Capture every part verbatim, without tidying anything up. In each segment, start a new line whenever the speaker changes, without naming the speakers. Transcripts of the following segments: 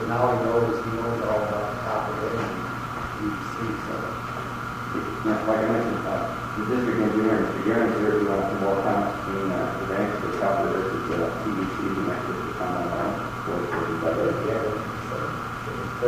So now he knows, he knows all about the copper and P V C, so.
Like I mentioned, uh, the district engineer, Mister Gehring, here, if you want some more comments between uh, the banks, the copper versus uh, P V C, you might just comment on what it's working by the
Yeah, so,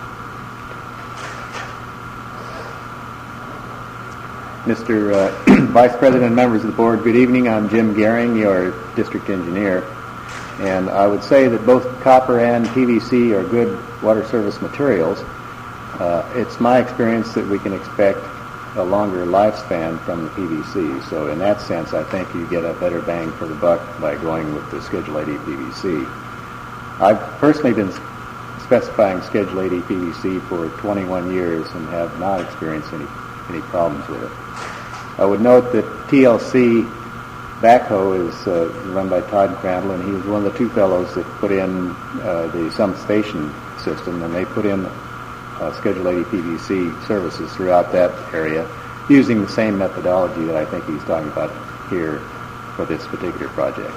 Mister Uh, Vice President and members of the board, good evening. I'm Jim Gehring, your district engineer. And I would say that both copper and P V C are good water service materials. Uh, it's my experience that we can expect a longer lifespan from the P V C. So in that sense, I think you get a better bang for the buck by going with the Schedule eighty P V C. I've personally been specifying Schedule eighty P V C for twenty-one years and have not experienced any, any problems with it. I would note that T L C backhoe is uh, run by Todd Crandall, and he was one of the two fellows that put in uh, the Summit Station system, and they put in uh, Schedule eighty P V C services throughout that area using the same methodology that I think he's talking about here for this particular project.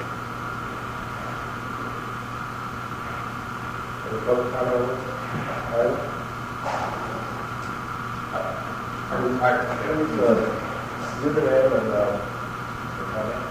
any public comment on this? All right. I, I, I was, uh, your name and, uh, your comment?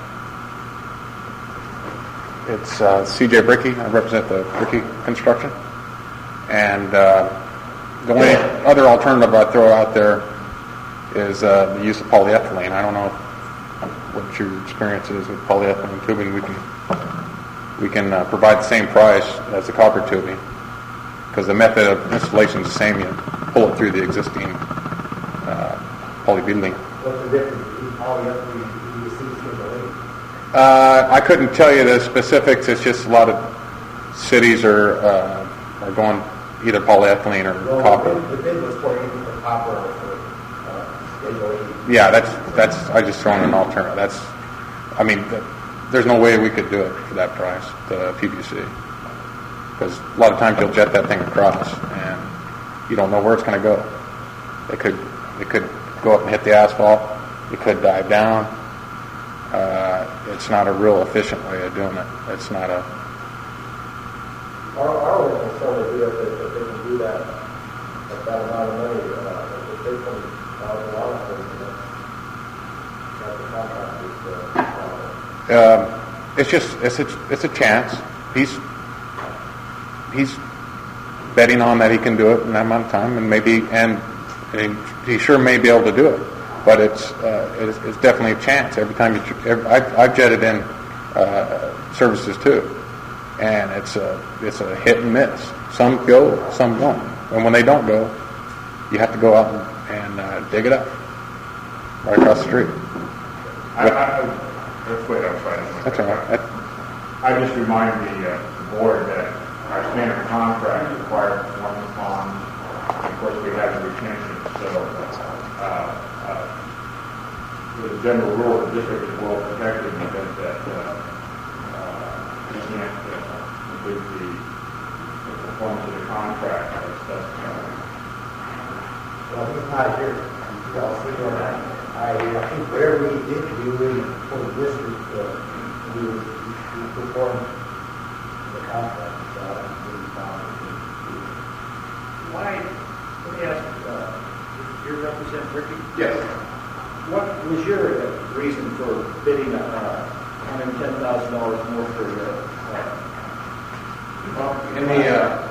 It's uh, C J Bricky. I represent the Bricky Construction. And uh, the only other alternative I'd throw out there is uh, the use of polyethylene. I don't know what your experience is with polyethylene tubing. We can we can uh, provide the same price as the copper tubing because the method of installation is the same. You pull it through the existing uh, polybutylene.
What's the difference between polyethylene and P V C Schedule eight?
Uh, I couldn't tell you the specifics. It's just a lot of cities are uh, are going either polyethylene or
Well,
copper.
The bid was for either for copper or for uh, Schedule eight.
Yeah, that's that's. I just thrown an alternative. That's. I mean, the, there's no way we could do it for that price, the P V C, because a lot of times you'll jet that thing across and you don't know where it's going to go. It could it could go up and hit the asphalt. It could dive down. Uh, it's not a real efficient way of doing it. It's not a.
Our, our only concern would be if they, if they can do that, at that amount of money, uh, if they take twenty thousand dollars for it, that's the contract is, uh,
Um, it's just it's a, it's a chance. He's he's betting on that he can do it in that amount of time, and maybe and, and he sure may be able to do it. But it's uh, it's, it's definitely a chance. Every time you, every, I've, I've jetted in uh, services too, and it's a it's a hit and miss. Some go, some don't, and when they don't go, you have to go out and, and uh, dig it up right across the street.
I, I, that's wait, I'm sorry.
That's all right. That,
I just remind the, uh, the board that our standard contract requires one pond. Of course, we have the retention, so. Uh, Uh, the general rule of the district is well protected because that uh, uh, you can't uh, complete the, the performance of the contract as specified.
well, he's not here. Well, see, I, I think whatever we did do in, for the district, uh, we, we performed the contract, so I don't think it's problem.
Why, let me ask, uh, you represent Ricky?
Yes.
What was your uh, reason for bidding uh, one hundred ten thousand dollars more for the, uh,
well, in the, uh,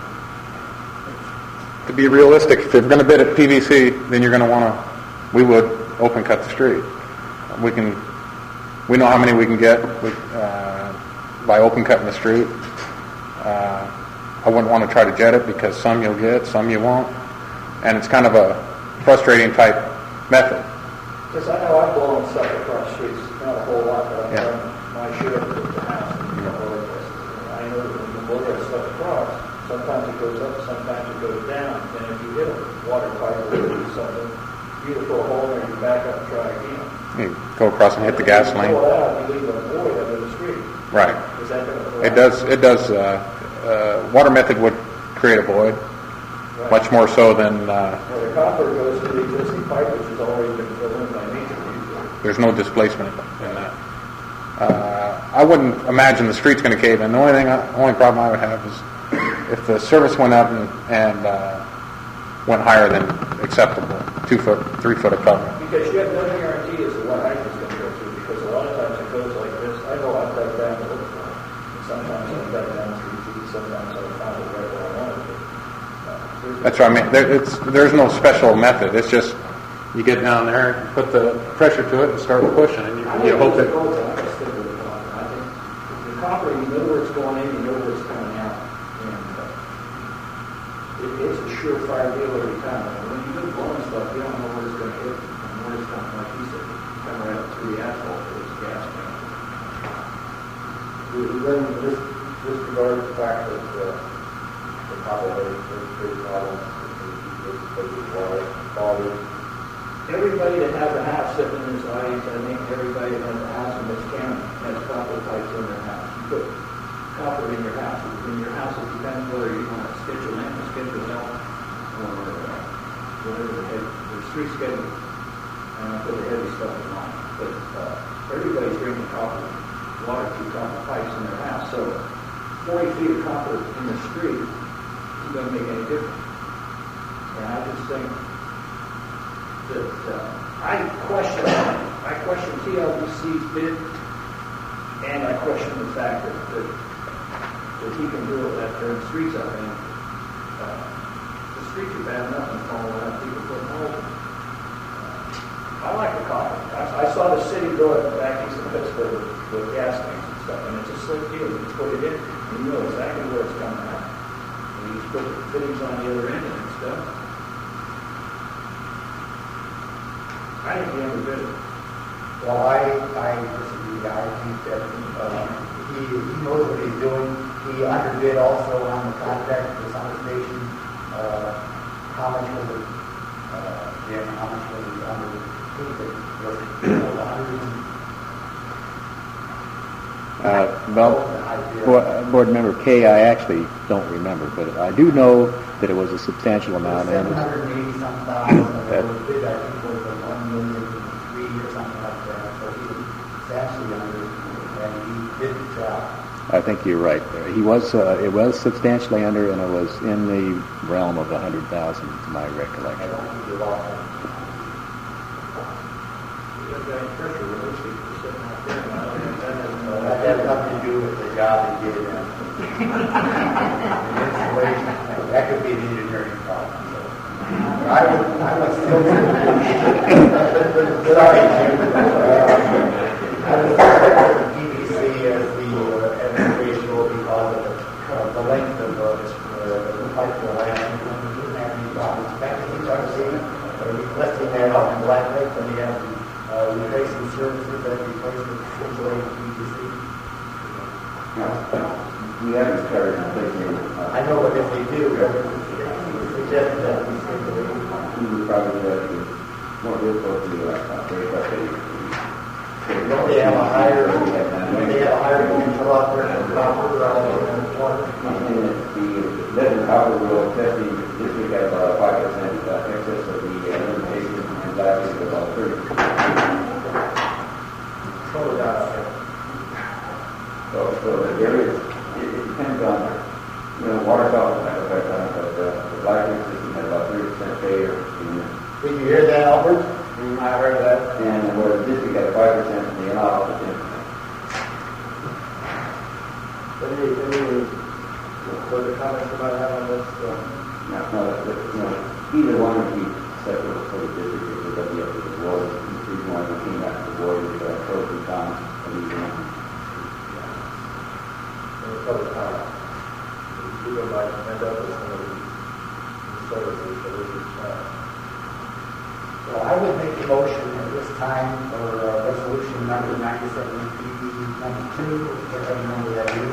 to be realistic, if you're going to bid at P V C, then you're going to want to, we would open cut the street. We can, we know how many we can get we, uh, by open cutting the street. Uh, I wouldn't want to try to jet it because some you'll get, some you won't. And it's kind of a frustrating type method.
because I know I've blown stuff across streets, not a whole lot, but I've
Yeah.
done my share of it at the house and a couple other places. And I know that when you blow that stuff across, sometimes it goes up, sometimes it goes down, and if you hit a water pipe or something, you either throw a hole in or you back up and try again.
You go across and hit the gas
If
line.
you pull it out, you leave a void under the street.
Right.
Is that going to?
It does. It does. Uh, uh, water method would create a void,
Right.
much more so than uh,
Well, the copper goes to the existing pipe, which has already been filled in by nature usually.
there's no displacement in that. Uh, I wouldn't imagine the street's going to cave in. The only thing, I, only problem I would have is if the service went up and, and uh, went higher than acceptable, two foot, three foot of cover.
Because you have no guarantee as to what height it's going to go to, because a lot of times it goes like this. I know I've dug down a little bit, and sometimes I've dug down three feet, sometimes I've found it right where I want it. Uh, there's-
That's what I mean. There, it's, there's no special method. It's just you get down there, put the pressure to it, and start pushing, and you,
I
you
think
hope
it's
that.
a gold time. I stick with the copper. I think the copper, you know where it's going in, you know where it's coming out, and uh, it, it's a surefire deal every time. And when you do blowing stuff, you don't know where it's going to hit and where it's going to, like you said, come right up through the asphalt or it's gas tank.
We we then dis- disregard the fact that uh, the copper has has big problems with with water quality.
Everybody that has a house sitting in this audience, I think everybody that has a house in this county has copper pipes in their house. You put copper in your house. In your house, it depends whether you want to schedule in or schedule out or uh, whatever the head. There's three schedules. And I put the heavy stuff in mine. But uh, everybody's drinking copper, water through copper pipes in their house. So forty feet of copper in the street isn't going to make any difference. And I just think that uh, I question, I question T L B C's bid, and I question the fact that, that, that he can do it, that turn streets up, and uh, the streets are bad enough and all around people putting holes in. Uh, I like the copper. I, I saw the city do it back east of Pittsburgh with, with gas tanks and stuff, and it's a slick deal. You just put it in, and you know exactly where it's coming out. And you just put the fittings on the other end, and it's done. I think the end of it.
Well, I, I disagree. I think that uh, he, he knows what he's doing. He underbid also on the contract for the summer station. Uh, how much was it, uh, Jim, how much was it under? Was it one hundred?
Uh, well, Board Board Member Kay, I actually don't remember, but I do know that it was a substantial amount. and
seven hundred eighty some thousand, and the bid, I think, was a one million three or something like that. So he was substantially under, and he did the job.
I think you're right there. He was, uh, it was substantially under, and it was in the realm of a hundred thousand, to my
I
recollection.
don't think he lost it.
You have that pressure release people sitting out there, and I don't think that has
So that has nothing to do with the job he did. And installation, that could be an engineering problem. So I would, I would still. Sorry, Jim. Uh, I would still stick with the P V C as the uh, as the ratio because of the, uh, the length of uh, the pipe for land. We didn't have any problems. Back in H R C, uh, requesting that out in Black Lake, and we have uh, replacing services that replace the insulated P V C.
We haven't started replacing, uh,
I know what if they do, but it's suggested that we stay the way we want.
we would probably have to, more difficult to, uh, break up a.
Don't they have a higher, don't they have a higher potential out there for copper rather than water?
And the lead and copper will testing this week at about five percent excess of the uh, limitation, and last week about thirty.
Slow it down there.
So, so there is, it, it depends on, you know, water fountain have effect on it, but uh, the Black Lake system had about thirty percent failure in it.
Did you hear that, Albert? I heard that.
And where the district had five percent and the in-house was ten percent.
Any, any further comments you might have on this? uh,
Now, no, that, that, you know, either one would be separate for the district, if it would be up to the board. If you want to came back to the board with uh, pros and cons, and you know,
Any public comment? You would like to end up with some of these services that we just have.
Well, I would make a motion at this time for uh, resolution number ninety-seven P ninety-two, whatever number that is.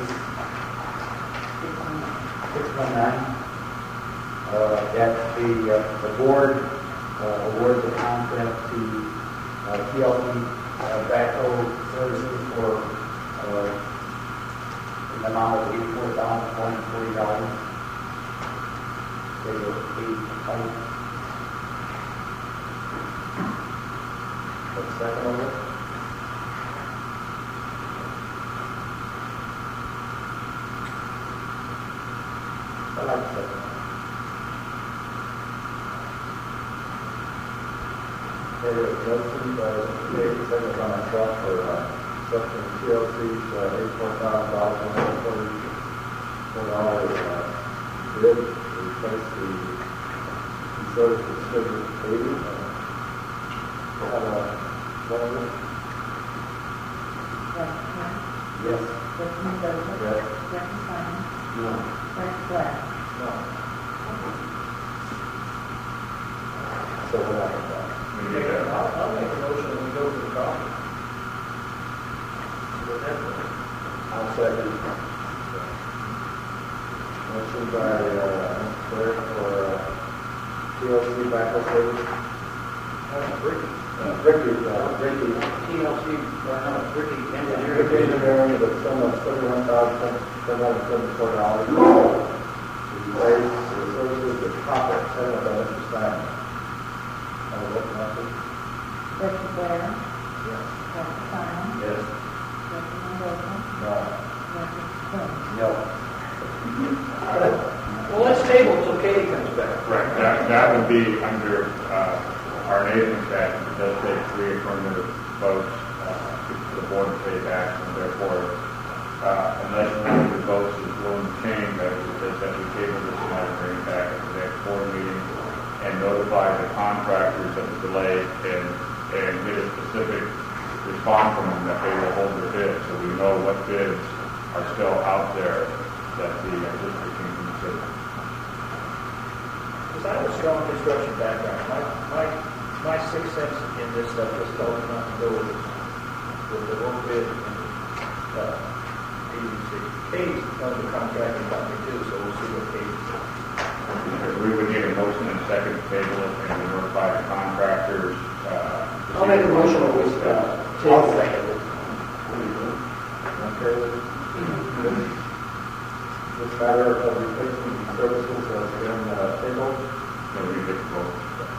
six one nine. Uh, that the, uh, the board uh, award the contract to uh, T L C uh, backhoe services for uh, an amount of eighty-four thousand four hundred forty dollars. They were eight,
What's second on it?
like to second.
Okay, we have a motion by Mister Davis, second by myself for, uh, accepting T L C's, uh, eighty-four thousand dollars, one hundred forty-four dollars, uh, bid to replace the service distributor eighty. Uh, Have a, gentleman? Yes.
Rick Mendoza.
Yes.
Jeffrey Simon.
No.
Frank Black.
No. So what happened?
We need a-
I'll, I'll make a motion that we go for the coffee. With that,
I'll second. Motion by, uh, Mister Clerk for, uh, T L C backhoe service.
uh, Ricky,
Uh, Ricky, uh, Ricky.
T L C, or no, Ricky
Ricky
Engineering.
Engineering, the sum of seventy-one thousand, seven hundred seventy-four dollars. To replace the services that Copper sent by Mister Simon. Have a vote, Matthew?
Ricky Blair.
Yes.
Jeffrey Simon.
Yes.
Ricky Mendoza.
No.
Jeffrey Quinn.
No.
Well, let's table till Katie comes back.
Right, that, that would be under, uh, our Nathan statute, it does take three affirmative votes, uh, for the board to take action, therefore, uh, unless one of the votes is willing to change, I would suggest that we table this matter, bring it back at the next board meeting, and notify the contractors of the delay, and, and get a specific response from them that they will hold their bid, so we know what bids are still out there that the uh, district can consider.
Because I have a strong construction background. My, my, my six cents in this stuff is telling me not to go with, with the low bid and, uh, P V C. Katie's under the contracting company too, so we'll see what Katie says.
Because we would need a motion and second to table it, and we notify the contractors. uh, to
I'll
see
make a
if-
motion that we, uh, I'll second it.
Okay. This- This matter of replacement services has been, uh, tabled.
No, we did vote.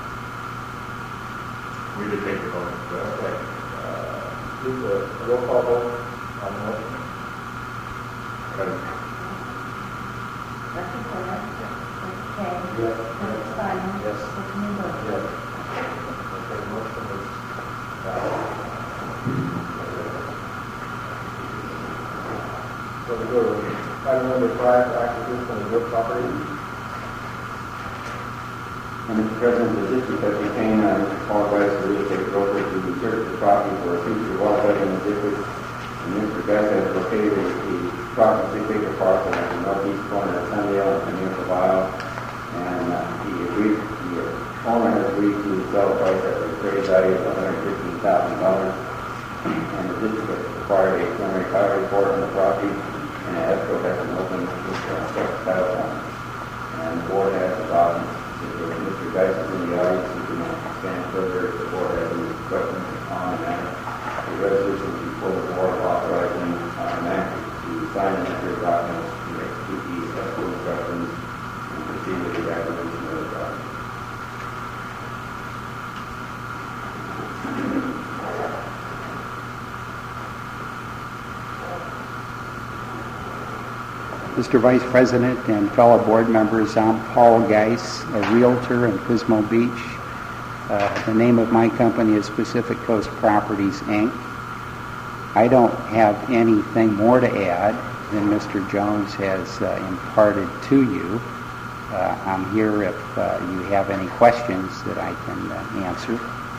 We did take the vote.
Okay. Uh, do the roll call vote on the motion.
Because
Ricky Blair. Rick Kay.
Yes.
Jeffrey Simon.
Yes.
Ricky Mendoza.
Yes. Okay, motion is, uh, so we go to item number five, acquisition of real property.
And Mister President, the district has retained uh, Mister Paul Geis, the real estate broker, to search the property for a future water site in the district. And Mister Geis has located the approximately six acre parcel at the northeast corner of Sunnydale and Peninsula of Isle. And uh, he agreed, the owner has agreed to sell the price at a trade value of one hundred fifteen thousand dollars. And the district has required a preliminary title report on the property, and an escrow has been opened with uh, title company. And the board has adopted. If Mister Geis is in the audience, you can stand further if the board has any questions on the matter. The resolution is before the board authorizing uh, Mac to sign the necessary documents to execute these escrow instructions and proceed with the acquisition of the property.
Mister Vice President and fellow board members, I'm Paul Geis, a realtor in Pismo Beach. Uh, the name of my company is Pacific Coast Properties, Incorporated. I don't have anything more to add than Mister Jones has uh, imparted to you. Uh, I'm here if uh, you have any questions that I can uh, answer.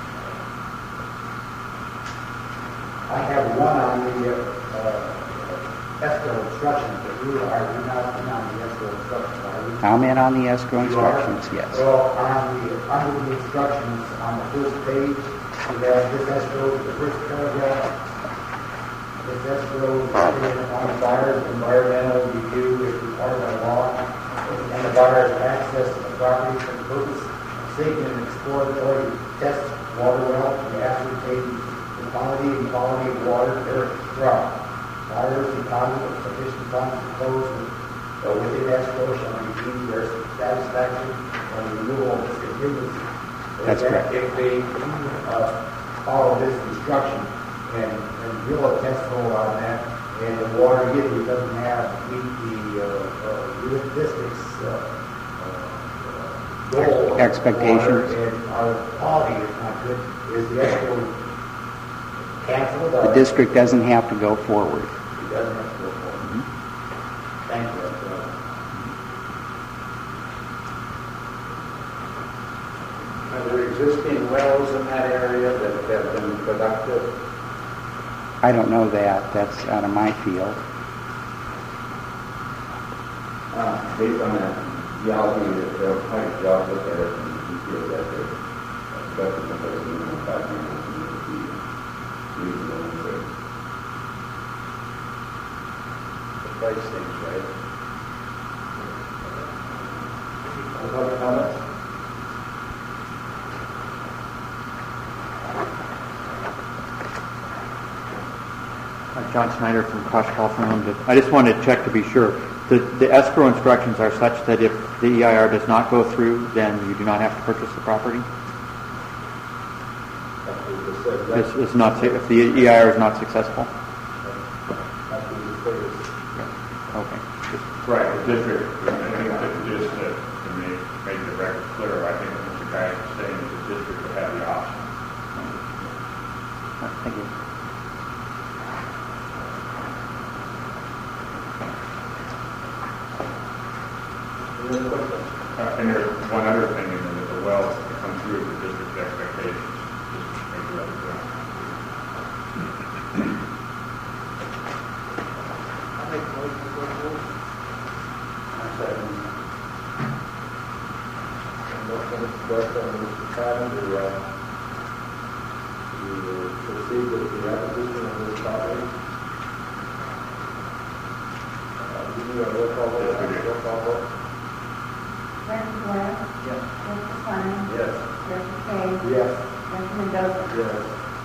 I have one on the, uh, escrow instructions, but you are, you're not in on the escrow instructions, are you?
I'm in on the escrow
You are?
instructions, yes.
Well, on the, under the instructions, on the first page, you have this escrow, the first paragraph. This escrow is stated on the buyer's environmental review is required by law, and the buyer's access to the property for the purpose of seeking an exploratory test water well to ascertain the quantity and quality of water therefrom. Buyers deposit of sufficient funds to close with, uh, within escrow shall receive their satisfaction on the renewal of this contingency.
That's
If-
correct.
If they uh, follow this instruction and, and drill a test hole on that, and the water either doesn't have, meet the uh, uh, statistics uh, uh, goal. of
Expectations.
water And our quality is not good. Is the escrow canceled?
The district doesn't have to go forward.
It doesn't have to go forward. Thank you. That's, uh,
Are there existing wells in that area that have been productive?
I don't know that. That's out of my field.
Uh, based on the geology, that they'll quite a job look at it, and we feel that the production of those minimum five minutes would be reasonable and safe.
The price things, right? Any other comments?
Uh, John Snyder from Kosh California. I just wanted to check to be sure. The, the escrow instructions are such that if the E I R does not go through, then you do not have to purchase the property?
That's what you just said. That's-
This is not, su- if the E I R is not successful?
that's what you said.
Okay.
Right, the district, I think that just uh, to make, make the record clear, I think what Mister Geis is saying is the district would have the option.
All right, thank you.
Any other questions?
Uh, and there's one other thing in there, that the wells that come through the district's expectations, just to make the record clear.
I'll make a motion to go forward. I second. Motion is expressed on Mister Simon to, uh, to proceed with the acquisition of this property. Uh, do you need a roll call vote?
Yes, we do.
Roll call vote?
Director Blair?
Yes.
Director Simon?
Yes.
Director Kay?
Yes.
Director Mendoza?
Yes.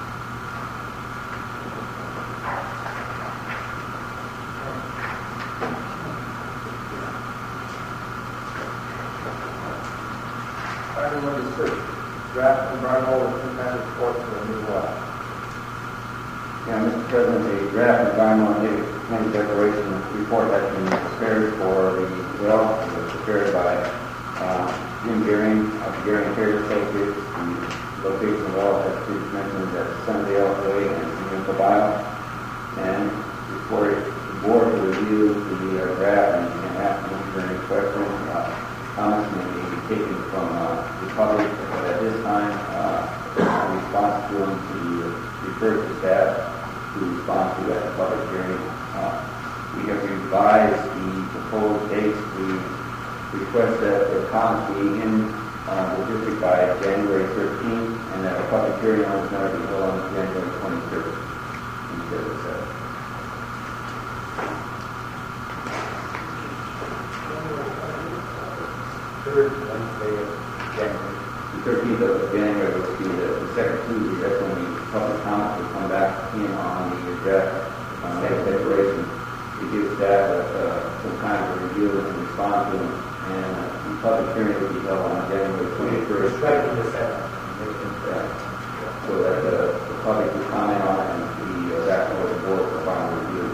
Item number six, draft environmental impact report for a new well.
Yeah, Mister President, a draft environmental impact declaration report has been prepared for the well. It was prepared by uh, Jim Gearing of Gearing Carrier Associates. The location of the well, as previously mentioned, at Sunnydale Way and Municipal Bio. And before the board to review the uh, draft and can ask Mister any questions, uh, comments may be taken from uh, the public. But at this time, uh, in response to them, to refer to staff to respond to at the public hearing. Uh, we have revised the proposed dates. We request that the comments be in uh, the district by January thirteenth, and that a public hearing on this matter be held on January twenty-third instead of the seventh.
Third Wednesday of January.
The thirteenth of January will be the, the second Tuesday. That's when the public comments will come back in on the draft uh, next declaration. To give staff uh, uh, some time to review and respond to them. And uh, the public hearing will be held on January twenty-first.
Striking the seventh.
Right. So that uh, the public will comment on it and the uh, draft of the board for final review.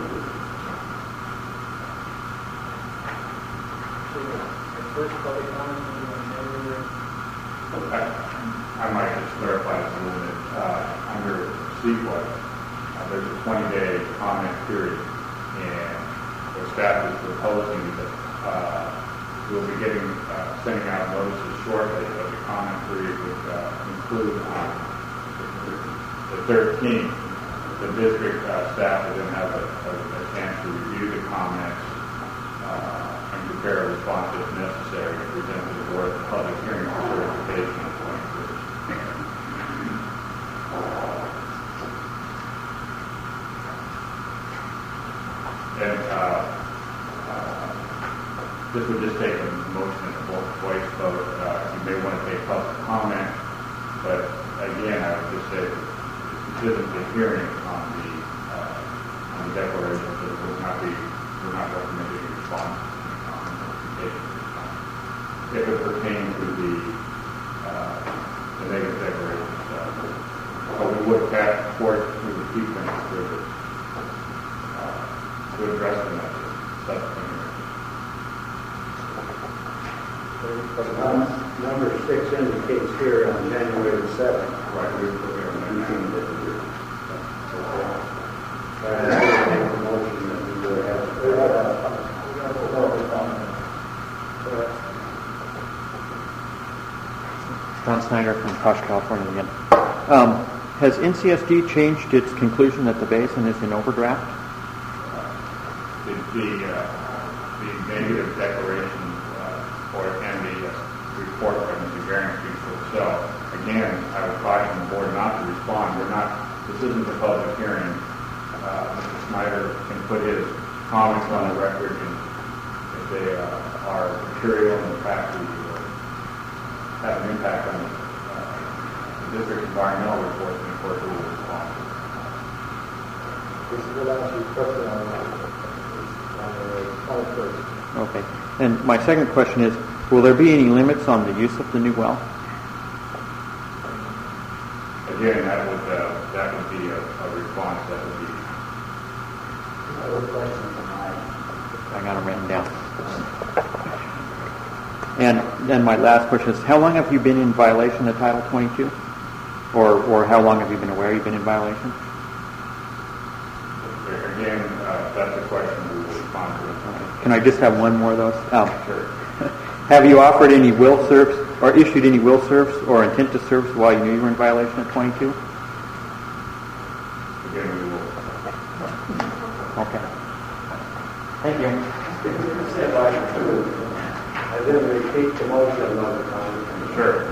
First public comment will be on January.
I, I might just clarify this a little bit. Uh, under C W A, uh, there's a twenty-day comment period, and what staff is proposing is that uh, we'll be getting, uh, sending out notices shortly, but the comment period would uh, include on the thirteenth. The district uh, staff will then have a, a, a chance to review the comments uh, and prepare a response if necessary to present to the board at the public hearing for certification on the twenty-first. And uh, uh, this would just take a motion and a voice vote. Uh, you may want to take public comment, but again, I would just say this isn't the hearing on the uh, on the declaration, so it will not be we're not recommending a response on the notification. If it pertains to the uh, the negative declarations, uh, but we would have court to repeat them to uh, to address them at the subsequent hearing.
Number six indicates here on January the seventh.
Right, we put it on
You
there.
can get it here.
And I would make a motion that we would have.
We have a, we have a public comment. Correct.
John Snyder from Kosh, California again. Um, has N C S D changed its conclusion that the basin is in overdraft?
The, the, uh, the negative declaration, uh, or, and the uh, report from Mister Garing speaks for itself. Again, I would caution the board not to respond. We're not, this isn't a public hearing. Uh, Mister Snyder can put his comments on the record, and if they uh, are material and in fact we, uh, have an impact on uh, the district environmental report, then of course we will respond.
This is the last question on, on the twenty-first.
Okay. And my second question is, will there be any limits on the use of the new well?
Again, that would, uh, that would be a, a response that would be.
Other questions of mine?
I got them written down. And then my last question is, how long have you been in violation of Title twenty-two? Or, or how long have you been aware you've been in violation?
Again, uh, that's a question we will respond to.
Can I just have one more of those? Um,
Sure.
have you offered any will serves or issued any will serves or intent to serve while you knew you were in violation of twenty-two?
Again, we will.
Okay. Thank you.
I didn't repeat the motion of the comment.
Sure.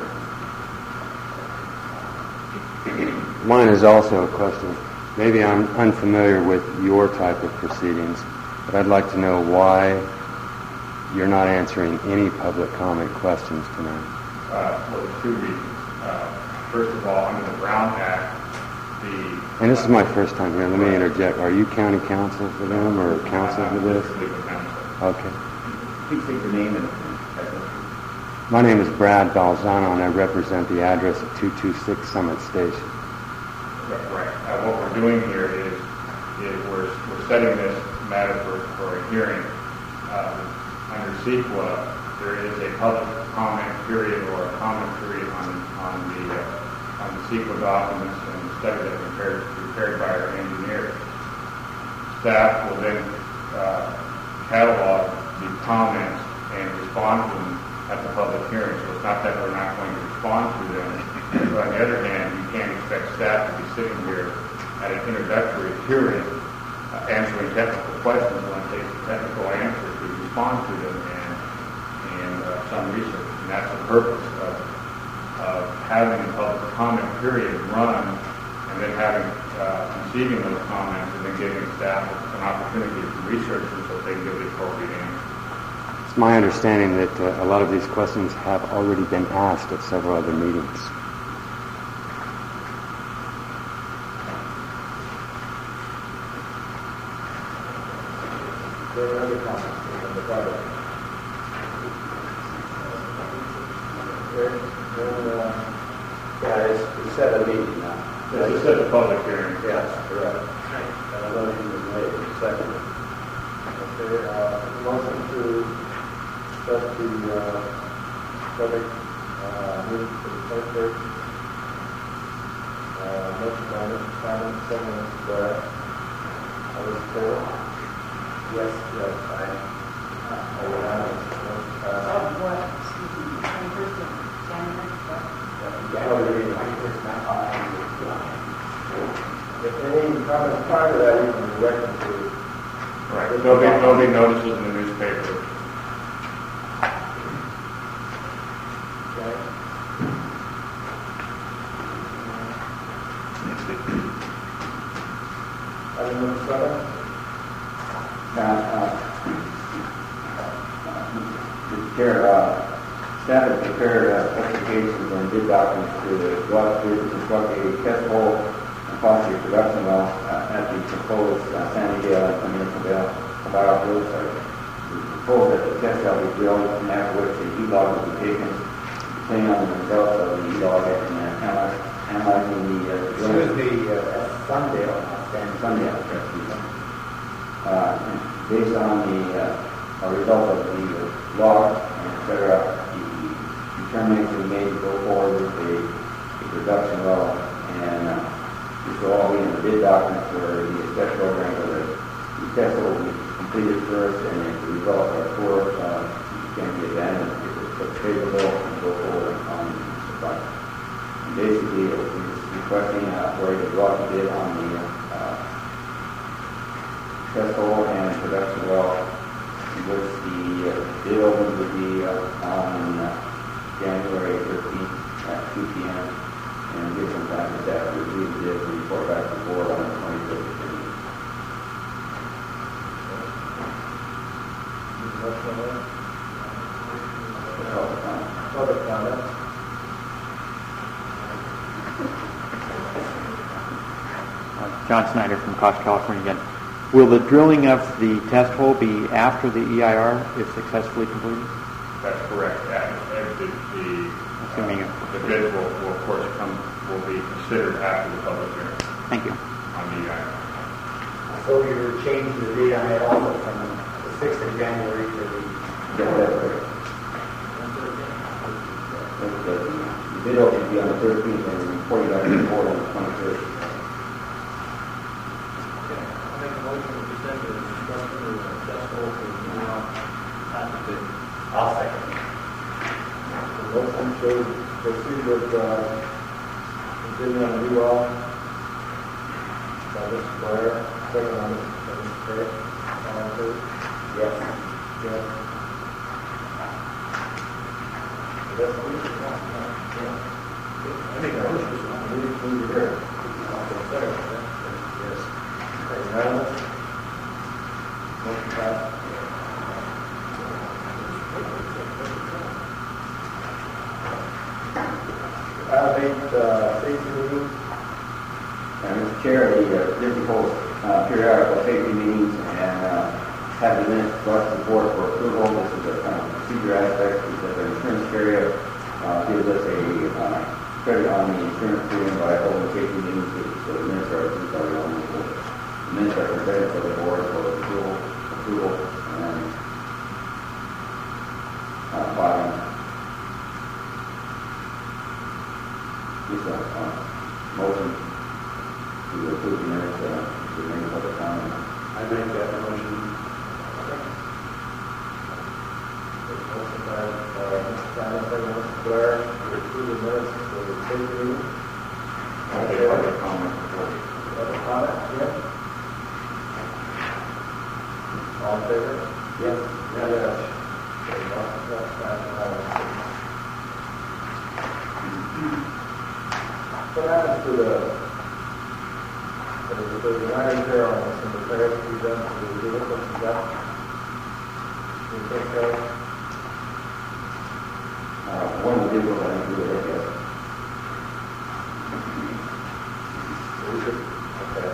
Mine is also a question. Maybe I'm unfamiliar with your type of proceedings, but I'd like to know why you're not answering any public comment questions tonight.
Uh, well, there's two reasons. Uh, first of all, under the Brown Act, the...
And this is my first time here. Let me interject. Are you county counsel for them or counsel for this?
Legal counsel.
Okay.
Please state your name and address.
My name is Brad Balzano, and I represent the address of two two six Summit Station.
Right. Uh, what we're doing here is, is we're, we're setting this matter for, for a hearing. Uh, under CEQA, there is a public comment period or a comment period on, on the uh, on the CEQA documents and the study that was prepared, prepared by our engineers. Staff will then uh, catalog the comments and respond to them at the public hearing. So it's not that we're not going to respond to them. But on the other hand, you can't expect staff to be sitting here at an introductory hearing uh, answering technical questions when it takes technical answers to respond to them and, and uh, some research. And that's the purpose of, of having a public comment period run and then having, uh, receiving those comments and then giving staff an opportunity to research them so they can give the appropriate answer.
It's my understanding that uh, a lot of these questions have already been asked at several other meetings.
There are other comments on the project. Okay, and, uh,
Yeah, it's, it's set a meeting now.
This is at the public hearing.
Yes, correct. And a motion was made, second.
okay, uh, motion to set the, uh, public, uh, meeting for the twenty-first. Uh, motion by Mister Simon, second by Mister Blair. All those in favor? Yes, yes, aye. All unanimous, motion passed.
Of what, excuse me, twenty-first of January, what?
Oh, you're reading twenty-first now? If any comments prior to that, you can direct them to.
Right. There'll be, there'll be notices in the newspaper.
Okay. Item number seven.
Now, uh, Mister Chair, uh, staff has prepared uh, specifications and bid documents to go out to construct a test hole and possibly production well uh, at the proposed uh, San Miguel and Peninsula Vale Caballo Road site. We propose that the test shall be drilled and afterwards a heat log will be taken, depending on the results of the heat log and uh, analyze- analyzing the uh,
Excuse me, uh, that's Sundale, not San
Sunday, uh, and based on the uh, uh, result of the log, et cetera, the determination we made to go forward with a, a production well, and uh, this will all be in the bid document for the test program, where the, the test will be completed first, and if the results are poor, uh, it can be abandoned if it's favorable and go forward on the project. And basically, it was requesting uh, for a draw to bid on the uh, test hole and production well, which the uh, bid open would be uh, on uh, January thirteenth at two p m and give some time for staff to review the bid and report back to the board on the twenty-fifth of June. Public comment.
Public comment.
Uh, John Snyder from Kosh, California again. Will the drilling of the test hole be after the E I R is successfully completed?
That's correct. And, and the, the,
Assuming it-
uh, the bid will, will of course come, will be considered after the public hearing
Thank you.
on the E I R.
So you're changing the date on it also from the sixth of January to the,
Yeah, that's correct. The, the, the bid open will be on the thirteenth and reported back to the board on the twenty-first.
I'll make a motion to send the instruction or the test hole for the new one, not the bid.
I'll second.
The motion should proceed with, uh, continuing on the new well. By Mister Blair, second on Mister Perry. All in favor?
Yes.
Yes. Yes, please.
I make a motion to send
We need to move here. Yes. Okay, unanimous? Motion passed. Item eight, uh, safety meeting.
And Mister Chair, the uh, district holds uh, periodical safety meetings and uh, have the minutes brought to the board for approval. This is a kind of procedure aspect because the insurance carrier uh, gives us a uh, credit on the insurance premium by holding safety meetings, so the minutes are approved by the owner of the board. The minutes are presented for the board for approval, approval and uh, filing. This is a motion to approve the minutes, uh, to remain public comment.
I make that motion. Motion by, uh, Mister Shannon, second by Mister Blair, to approve the minutes for the safety meeting.
I take public comment before.
Public comment, Jim? All in favor?
Yes.
Yes. Okay, motion passed, passed, unanimously. What happens to the, there's there's an iron here on this, and the repairs to be done to the vehicle, is that? You think so?
Uh, one of the vehicles I think we would look at.
We should, okay.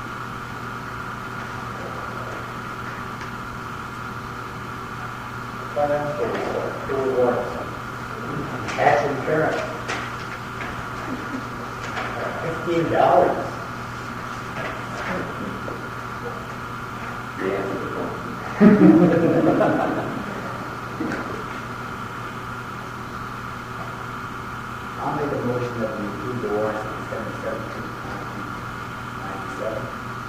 Financial, pool warrants.
Cash insurance. Fifteen dollars.
The answer is no.
I'll make a motion that we approve the warrants of December seventeenth, nineteen ninety-seven.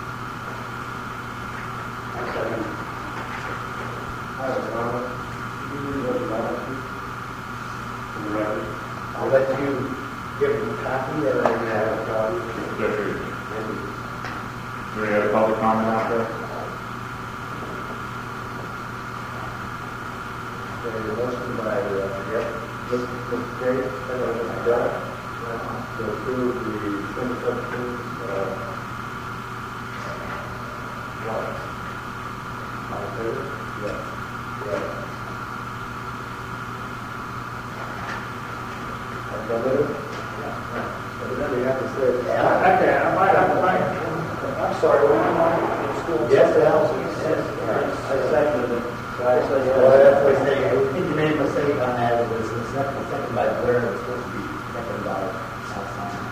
I second. I have a comment. Can you read what the balance sheet? For the record.
I'll let you give them a copy or I have a copy.
Secretary, is there any other public comment out there?
Okay, the motion by, uh, yep, Mister Gray, second by Mister Bennett, to approve the December seventeenth, uh, warrants. All in favor? Yes. Yes. Are you done with it? Yeah. Evidently, you have to say it.
Yeah.
Okay, I might, I might, I'm sorry, when am I in school?
Yes, Al.
I seconded it. I said,
Well, that's what I say. I think you made a mistake on that. It was the second, second by Blair. It was supposed to be second by Al Simon.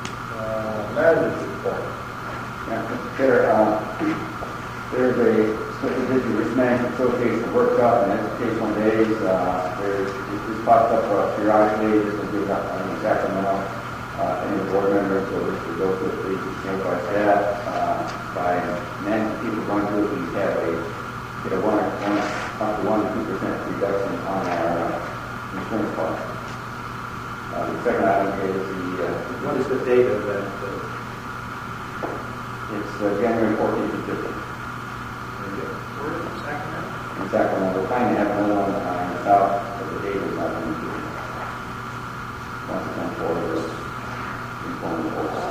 Uh, manager's report.
Yeah, Mister Chair, uh, there's a With the District Risk Management Association workshop and educational days, uh, there's, this pops up uh, periodically. This will be up in Sacramento. Uh, any of the board members will wish to go to it, please just notify staff. Uh, by managing people going to it, we have a get a one, one up to one to two percent reduction on our uh, insurance costs. Uh, the second item is the uh,
What is the date of that? uh,
it's uh, January fourteenth to fifteenth.
Where is it, Sacramento?
In Sacramento, we're planning to have another one uh, in the south, but the date is not going to be once it's on board, it's informed the board.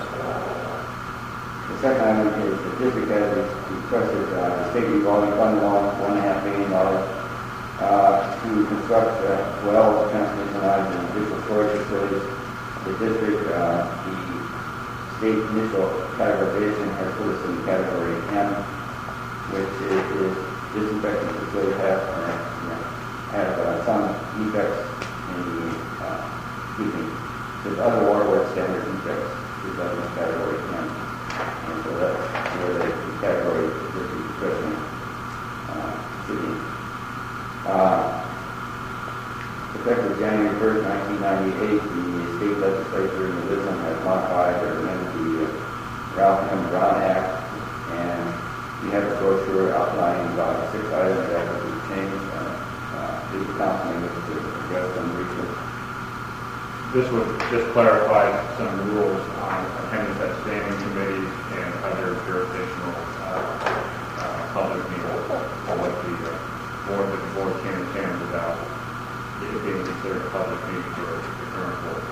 The second item is the district has requested uh, the state revolving fund loan, one and a half million dollars, uh, to construct uh, wells, transmission lines, and additional storage facilities. The district, uh, the state initial categorization has put us in category M, which is, is disinfecting facilities have, uh, have uh, some defects in the, uh, excuse me, there's other waterway standard defects is in this category M. And so that's where the, the category is district discretion uh, sitting. Uh, effective January first, nineteen ninety-eight, the state legislature in the wisdom has modified or amended the uh, Ralph M. Brown Act, and we have a brochure outlining about six items that will be changed. Uh, uh, please council members to address them briefly.
This would just clarify some rules on attendance at standing committees and other jurisdictional uh, uh, public meetings, or what the uh, board, the board can and can without it being considered a public meeting for the current board.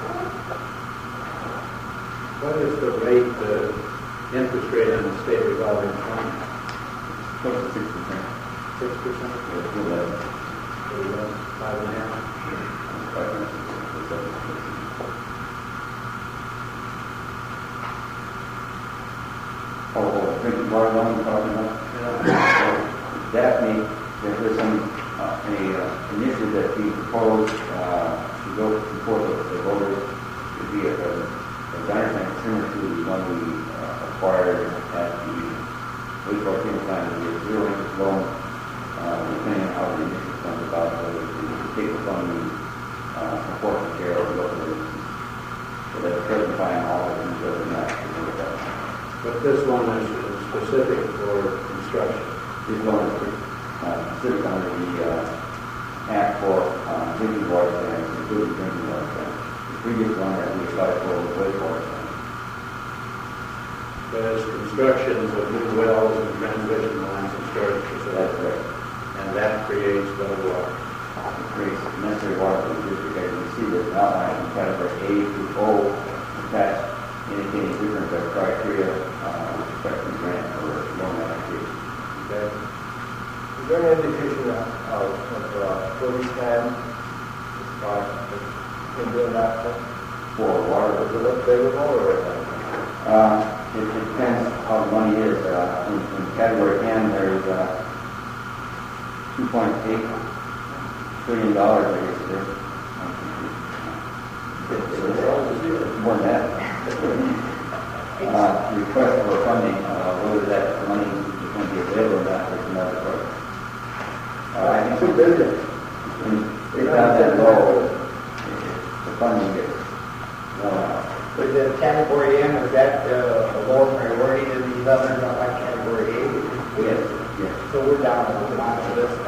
What is the rate, the interest rate on the state revolving fund?
Close to six percent.
Six percent?
It's eleven.
Five and a half?
Five percent. Oh, oh, drinking water loan you're talking about? Yeah. Daphne, there was some, uh, a, uh, initiative that we proposed, uh, to go before the, the voters to be a, a, a donor tank similar to the one we uh, acquired at the wastewater treatment plant, to be a zero interest loan, uh, depending on how the initiative comes about, whether it's take the funding, uh, support the care of local agencies. So at the present time, all of them does not support that.
But this one is specific for construction.
This one is uh, specific under the uh, Act for uh, drinking water tanks, including drinking water tanks. The previous one that we applied for was wastewater tanks.
But it's constructions of new wells and transmission lines and storage facilities.
That's correct.
And that creates the water.
It creates necessary water for the district. As you see, there's an outline from category A to O attached, indicating different uh, criteria uh, with respect to grant or loan application.
Okay. Is there an indication of, of, of uh, where we stand as far as in doing that?
For water,
Does it look favorable or?
Uh, it, it depends how the money is. Uh, in, in category M, there's uh, two point eight trillion dollars, I guess it is. It's more than that. Uh, request for funding, uh, whether that money is going to be available or not, is another question. Uh, I think
Two billion.
when it's not that low, the funding gets worn out.
With the category M, is that uh, a lower priority than the eleven up by category A?
Yes, yes.
So we're down a little on the list.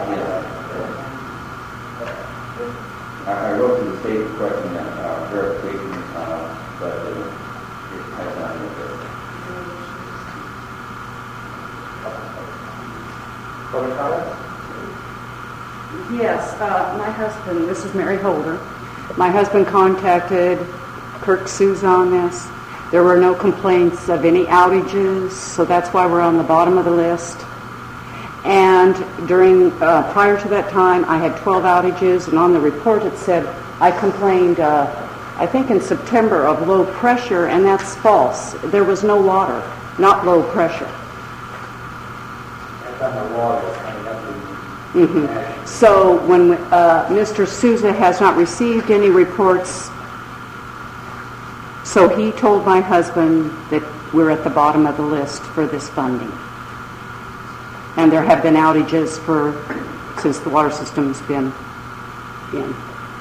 I, I wrote to the state requesting that uh, verification, uh, but uh, it has not been verified.
Other comments?
Yes, uh, my husband, this is Mary Holder. My husband contacted Kirk Souza on this. There were no complaints of any outages, so that's why we're on the bottom of the list. And during, uh, prior to that time, I had twelve outages, and on the report it said I complained, uh, I think in September, of low pressure, and that's false. There was no water, not low pressure.
That's on the water, it's coming up in
Mm-hmm. So when uh, Mister Souza has not received any reports, so he told my husband that we're at the bottom of the list for this funding. And there have been outages for, since the water system's been in.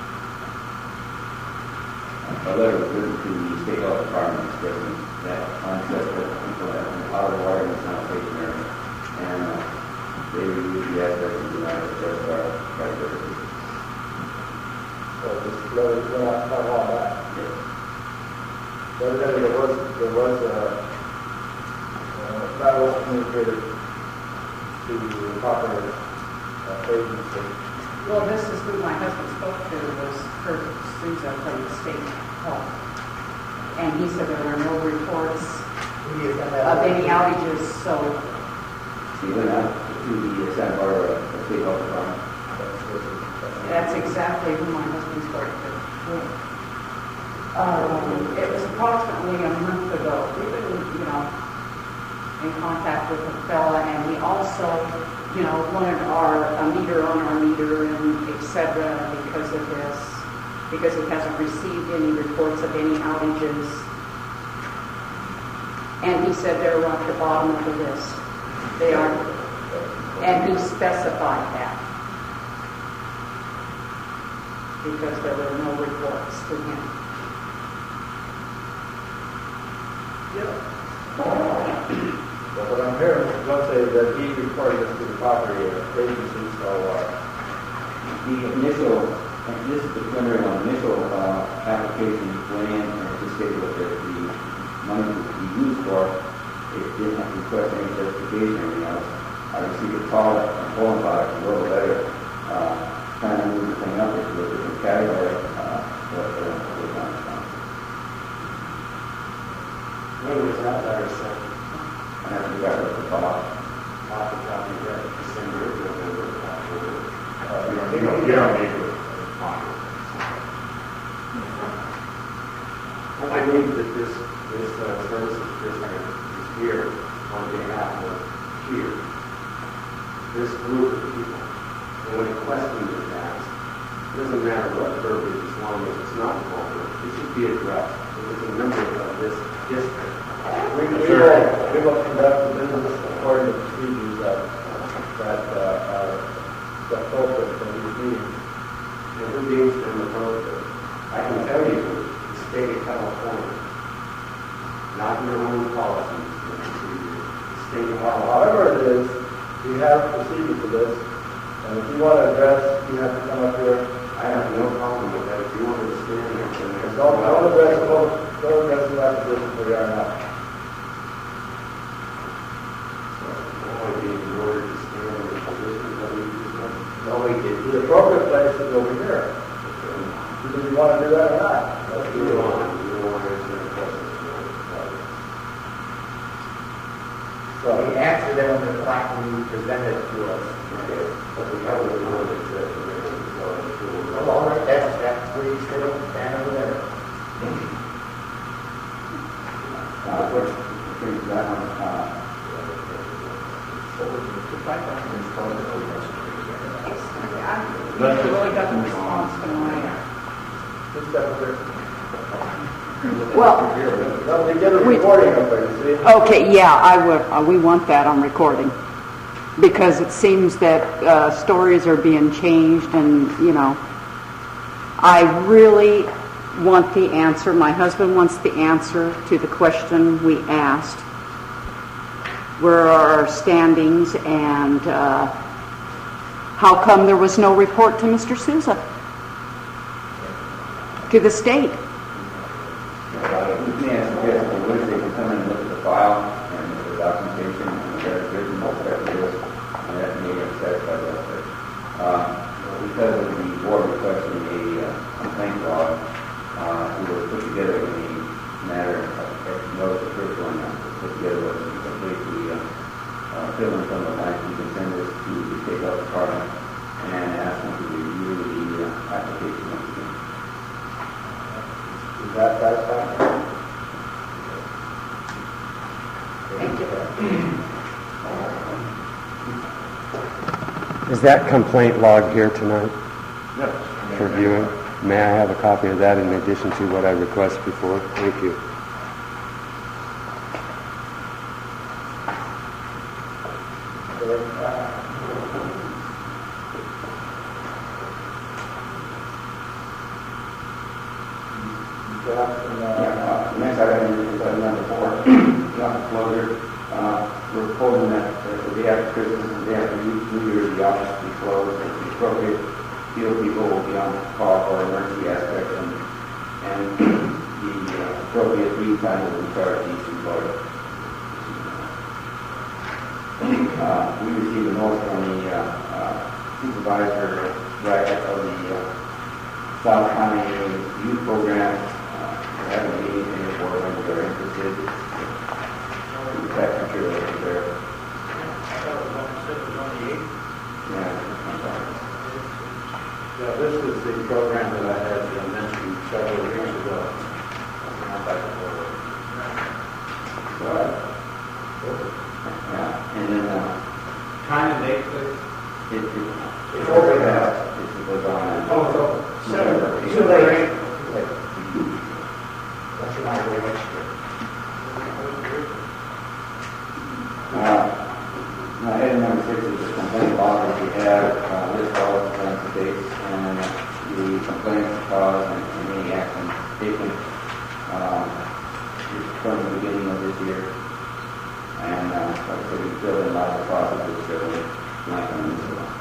A letter was written to the state health department expressing that concept that people have been out of water in the sanitation area. And uh, they reviewed the aspect and did not express our criteria.
So this letter went out quite a while back.
Yes.
The other day, there was, there was a, uh, that was communicated to the proper uh, agency.
Well, this is who my husband spoke to, was Kurt Souza from the state health. And he said there were no reports of any outages, so.
He went out to the Santa Barbara State Health Department.
That's exactly who my husband spoke to. Um, it was approximately a month ago. We've been, you know, in contact with the fella, and he also, you know, wanted our a meter on our meter and et cetera because of this, because he hasn't received any reports of any outages. And he said they're at the bottom of the list. They are, and he specified that because there were no reports to him.
But what I'm hearing, let's say that he reported this to the property agency, so uh,
The initial, and this is the preliminary one, initial uh, application went in and it just stated what the, the money was to be used for. It didn't have to request any justification or anything else. I received a call from Poland about it, wrote a letter, uh, trying to move the thing up into a different category, uh, but uh, it was not responsible.
When was that letter sent?
I have to go back up to Bob.
Off the top of your head, December, November, October.
Uh, You don't, you don't, you don't need to respond.
I believe that this, this uh, services district is here on behalf of here, this group of people. And when a question is asked, it doesn't matter what verbiage, as long as it's not vulgar, it should be addressed. It is a member of this district.
we, we will, we will conduct the business according to the procedures that, that uh, are appropriate for these meetings.
And we're being from appropriate. I can tell you, the state of California, not your own policies, but the state of California.
However it is, we have procedures for this, and if you want to address, you have to come up here.
I have no problem with that. If you want to stand there, then there's
Don't, don't address, don't, don't address the opposition where you are now.
want to be in order to stand in the position that we just done. No, we did.
The appropriate place is over here. Either you want to do that or not. That's
You
the
don't want, you don't want to answer the questions.
So,
We answer them when they're properly presented to us. Okay. But we have to know that it's uh, well, all right, that's, that's where you sit and stand over there.
Uh, first, things that one, uh,
I really got the response to my.
just step there.
Well,
No, we get a
We-
recording up there, you see?
okay, yeah, I would. Uh, we want that on recording because it seems that uh, stories are being changed, and you know, I really want the answer. My husband wants the answer to the question we asked. Where are our standings, and uh, how come there was no report to Mister Souza, to the state?
Let me ask you this, what if they can come in and look at the file and the documentation and the written, all that is, and that may have satisfied that. But, uh, because of the board requesting a uh, complaint log, uh, we were put together in a matter of notice the first one uh, put together was completely uh, uh, fill in some of the blanks. We can send this to the state health department and ask them to review the uh, application once again.
Is that satisfactory?
Thank you.
Is that complaint log here tonight
Yes.
for viewing? May I have a copy of that in addition to what I requested before? Thank you.
So,
Uh, Next item is item number four, office closure. Uh, We're proposing that uh, the day after Christmas and the day after New New Year's, the office be closed. If the appropriate field people will be on call for emergency aspects, and, and the uh, appropriate lead time will be charged to each employee. Uh, we received a note from the uh, uh, supervisor bracket of the uh, South County Youth Program. Uh, having a meeting in the board members are interested. The secretary over there.
I thought it was on, said it was on the eighth.
Yeah, I'm sorry.
Yeah, this is the program that I had uh, mentioned several years ago. Not back in order.
So, uh, yeah, and then uh,
Time and date, please.
it, it,
It's over now.
It, it was on.
Oh, it's over.
November.
Too late. Too late. That's your mind very much.
Uh, now, item number six is the complaint log that we have, uh, list all the complaints and dates, and the complaints caused and, and any action taken, um, from the beginning of this year. And, uh, like I said, we filled in a lot of the process with several blank on this one.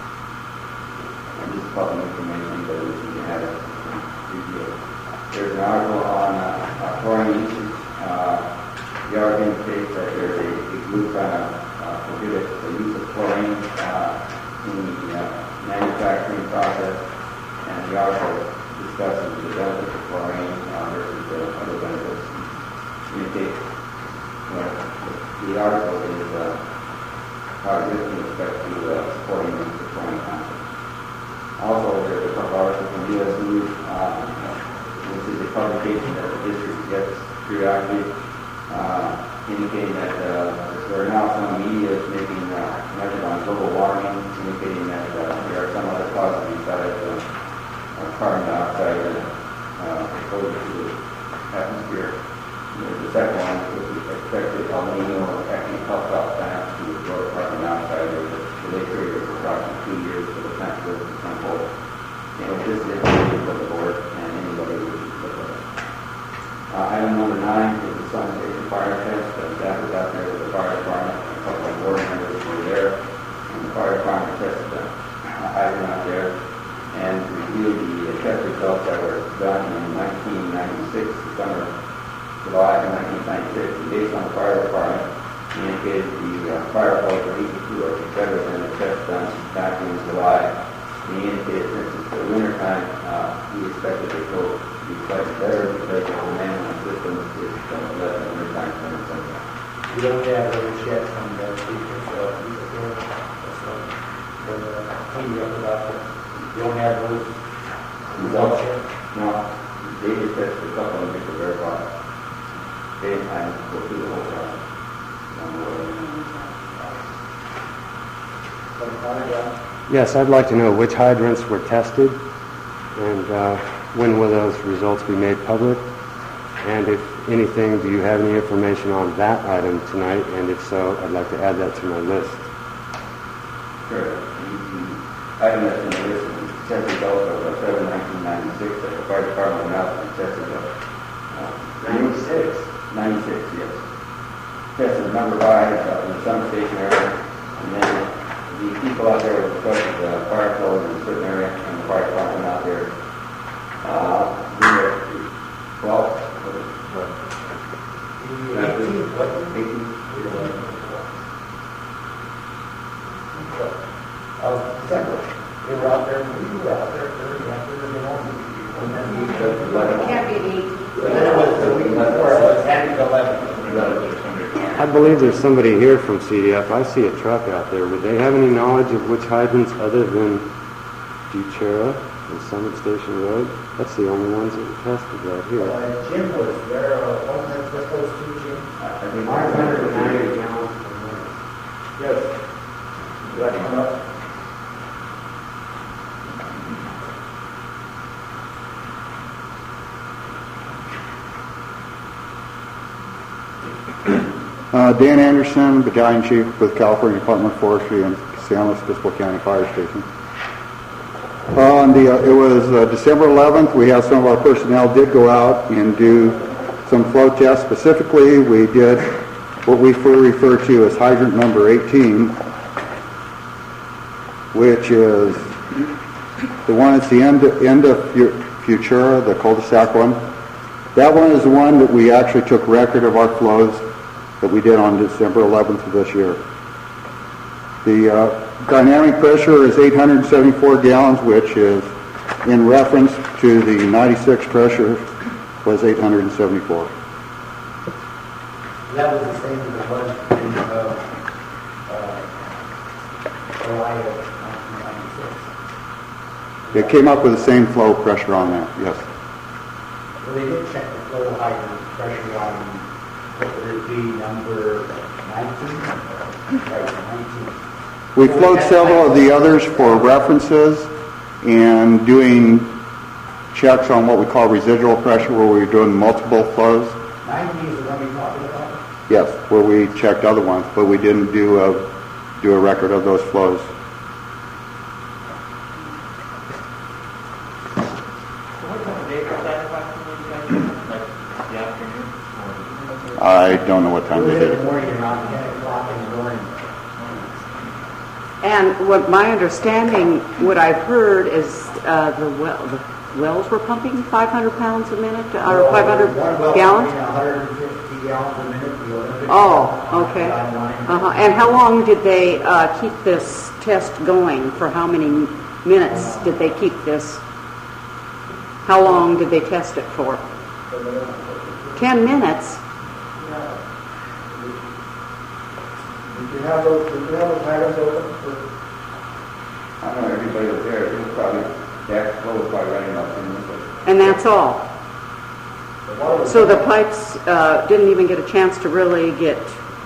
And this is public information, but we can have it reviewed. There's an article on, uh, uh chlorine usage. Uh, The article indicates that there's a, a group trying to uh, prohibit the use of chlorine uh, in the uh, manufacturing process, and the article discusses the benefits of chlorine uh, versus the other benefits. Indicate, well, the article is uh, positive with respect to uh, supporting the chlorine concept. Also, there's a couple articles from U S News. Uh, this is a publication that the district gets periodically. Uh, indicating that uh, there are now some media making uh, measures on global warming, indicating that uh, there are some other causes besides uh, uh, carbon dioxide and uh, exposure to the atmosphere. And the second one, which is expected El Nino, actually helped out plants to absorb carbon dioxide over the delay period of approximately two years for the plant to become whole. And this is information for the board and anybody who wishes to look at it. Uh, item number nine is the Sun Station fire test. The staff was out there with the fire department. A couple of board members were there, and the fire department tested the uh, hydrant out there and reviewed the uh, test results that were done in nineteen ninety-six, the summer, July of nineteen ninety-six. And based on the fire department, indicated the uh, fire flows for each two are better than the test done back in July. And he indicated, for instance, for the winter time, uh, we expected the flow be slightly better because the demand on the system is uh, less than winter time than summer.
You don't have those yet from the speakers, so you can, that's what, when the cleaning up about this. You don't have those results yet?
No, they just tested a couple of them to verify. They didn't have to go through the whole process.
Yes, I'd like to know which hydrants were tested, and uh, when will those results be made public? And if anything, do you have any information on that item tonight? And if so, I'd like to add that to my list.
Sure. The item that's in the list is the test results of seven nineteen ninety-six that the fire department went out and tested the
Ninety-six.
ninety-six, yes. Tested number five uh, in the Sun Station area, and then the people out there requested the fire flows in a certain area, and the fire department out there. Uh, we were twelve.
eighteen, what?
eighteen.
Of December. They were out there, we were out there, they were out there, they were and then we,
It can't be the
but then it was the week before, it was ten to eleven.
I believe there's somebody here from C D F. I see a truck out there. Would they have any knowledge of which hydrants other than Duchera and Summit Station Road? That's the only ones that were tested right here.
Uh, Jim was there, uh, wasn't that just those two, Jim?
I think
Five hundred ninety gallons. Yes. Did I come up?
Uh, Dan Anderson, Battalion Chief with California Department of Forestry and San Luis Obispo County Fire Station. On the, uh, it was uh, December eleventh, we had some of our personnel did go out and do some flow tests. Specifically, we did what we refer to as hydrant number eighteen, which is the one that's the end, end of Futura, the cul-de-sac one. That one is the one that we actually took record of our flows that we did on December eleventh of this year. The uh, dynamic pressure is eight hundred seventy-four gallons, which is in reference to the ninety-six pressure was eight hundred seventy-four.
That was the same as it was in uh, uh, July of nineteen ninety-six.
It came up with the same flow pressure on that, yes.
Well, they did check the flow hydrant pressure on, what would it be, number nineteen? Right, nineteen.
We flowed several of the others for references and doing checks on what we call residual pressure, where we were doing multiple flows.
nineteen is the one you're talking about?
Yes, where we checked other ones, but we didn't do a do a record of those flows. I don't know what time they did it.
And what my understanding, what I've heard is uh, the well, the wells were pumping five hundred pounds a minute, or five hundred gallons.
one hundred fifty gallons a minute.
Oh, okay. Uh-huh. And how long did they uh, keep this test going? For how many minutes did they keep this? How long did they test it for? Ten minutes.
Did you have those, did you have those hydrants open for?
I don't know, everybody was there, it was probably, that flow was probably running about ten minutes.
And that's all. So the pipes uh, didn't even get a chance to really get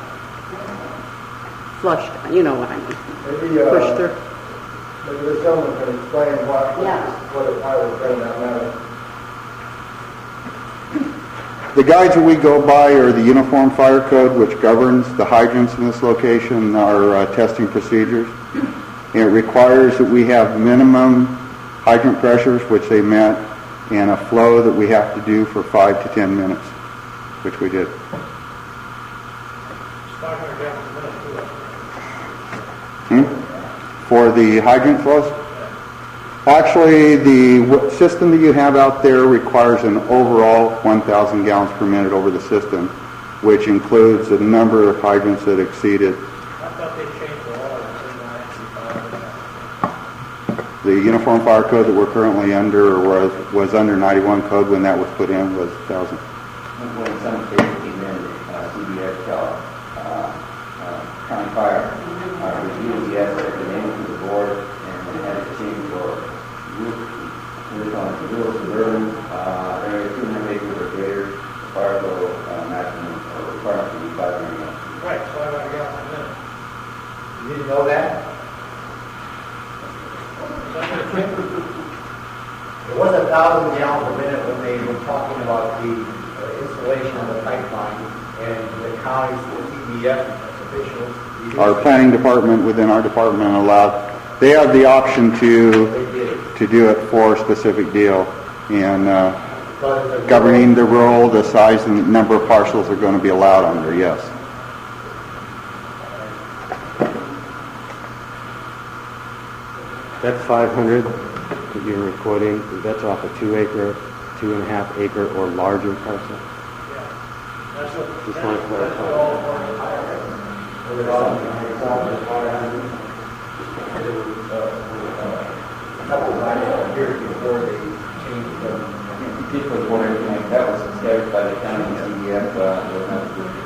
flushed, you know what I mean,
Maybe, uh,
pushed through.
Maybe this gentleman can explain what,
Yeah.
what it, why we're doing that matter.
The guides that we go by are the Uniform Fire Code, which governs the hydrants in this location, our uh, testing procedures. And it requires that we have minimum hydrant pressures, which they met, and a flow that we have to do for five to ten minutes, which we did.
five hundred gallons a minute,
Hmm? For the hydrant flows? Actually, the w- system that you have out there requires an overall one thousand gallons per minute over the system, which includes a number of hydrants that exceeded.
I thought they changed the law in nineteen five.
The Uniform Fire Code that we're currently under, or was, was under ninety-one code when that was put in, was one thousand.
When some cases came in, uh, C B S, Cal, uh, uh, County Fire, uh, reviewed the asset, the name to the board, and had it changed for roof, roof on rural suburban, uh, area two hundred acres or greater, fire flow, uh, maximum, or requirement to be five hundred gallons.
Right, five hundred gallons a minute.
You didn't know that? It was a thousand gallons a minute when they were talking about the uh, installation of the pipeline, and the county's C B F officials.
Our planning department within our department allowed, they have the option to to do it for a specific deal, and uh, governing the role, the size and number of parcels are going to be allowed under, yes.
That five hundred that you're quoting, that's off a two acre, two and a half acre or larger parcel?
Yeah. That's what,
Just
that's,
want to
that's
clarify.
what all part of the fire.
Was it all, it's all the fire hazard? It was, uh, uh, a couple of times years before they changed the.
People was wondering, like, that was established by the county and C B F, uh, will have to do it.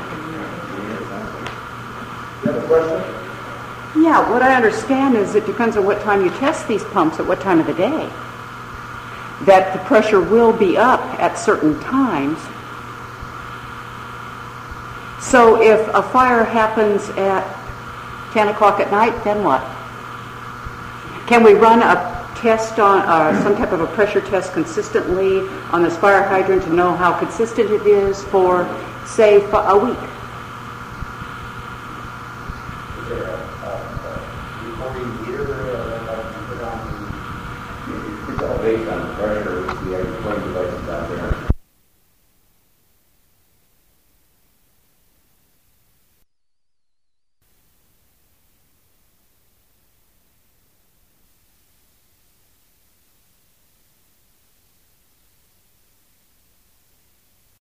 You have a question?
Yeah, what I understand is it depends on what time you test these pumps, at what time of the day. That the pressure will be up at certain times. So if a fire happens at ten o'clock at night, then what? Can we run a test on, uh, some type of a pressure test consistently on this fire hydrant to know how consistent it is for, say, f- a week?
Is there a, a, a three meter, uh, like put on
It's all based on pressure. We have twenty devices out there.